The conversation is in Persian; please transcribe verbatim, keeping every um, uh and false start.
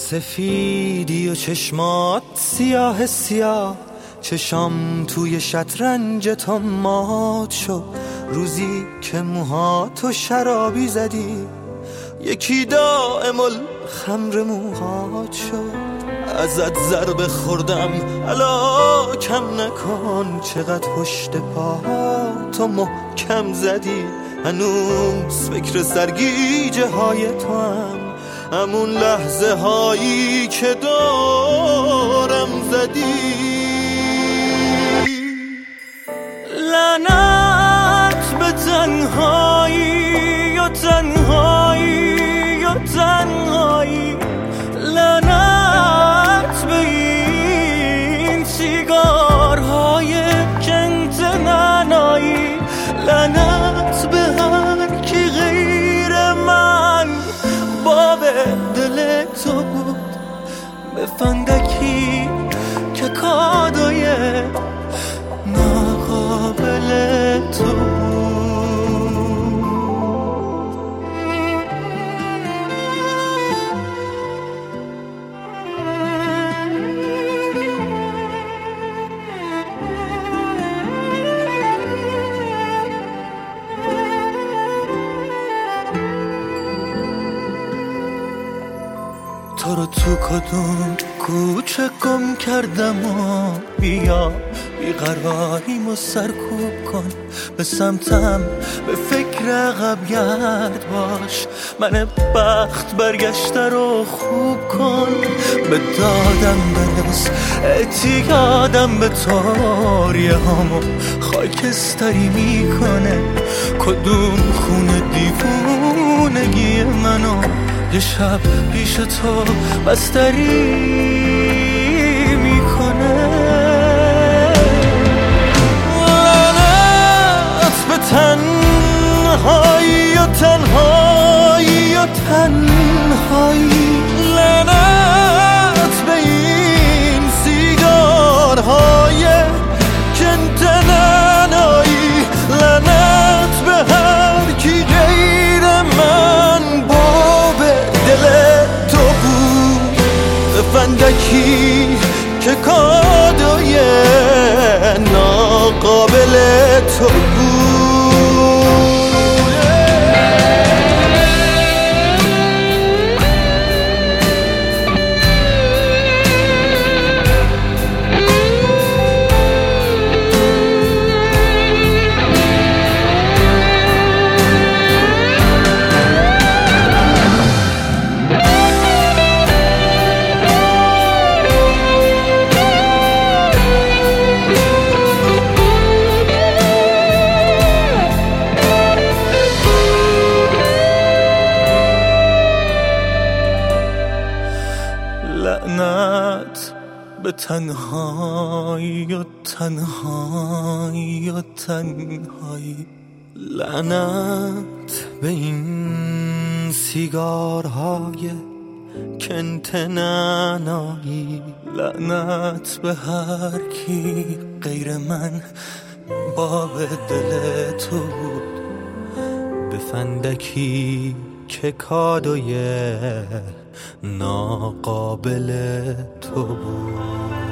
سفیدی و چشمات سیاه سیاه، چشام توی شطرنج تو مات شد. روزی که موهاتو شرابی زدی، یکی دائم الخمر موهات شد. ازت ضربه خوردم الا کم نکن، چقدر پشت پاهاتو محکم زدی. هنوز فکر سرگیجه های تو هم، همون لحظه هایی که دارم زدی. لعنت به تنهایی و تنهایی و تنهایی، لعنت به این سیگارهای کنت ننایی، لعنت به هر کی غیر من باب دل تو بود. به فندکی که کادوی ناقابل تو بود. تو رو تو کدوم کوچه گم کردم و بیا بیقراریمو سرکوب کن. به سمتم به فکر عقب گرد باش، من بخت برگشته رو خوب کن. به دادم برس اعتیادم به طوریه هامو خاکستری میکنه. کدوم خونه دیوونگی منو یه شب پیش تو بستری میکنه. لعنت به تنهایی و تنهایی و تنهایی، لعنت به این سیگارهای کنت ننایی، لعنت به هر کی غیر من باب دل تو بود. به فندکی که کادوی ناقابل تو بود. لعنت به تنهایی و تنهایی و تنهایی، لعنت به این سیگارهای کنت ننایی، لعنت به هر کی غیر من باب دل تو بود. به فندکی که کادوی ناقابل تو بود.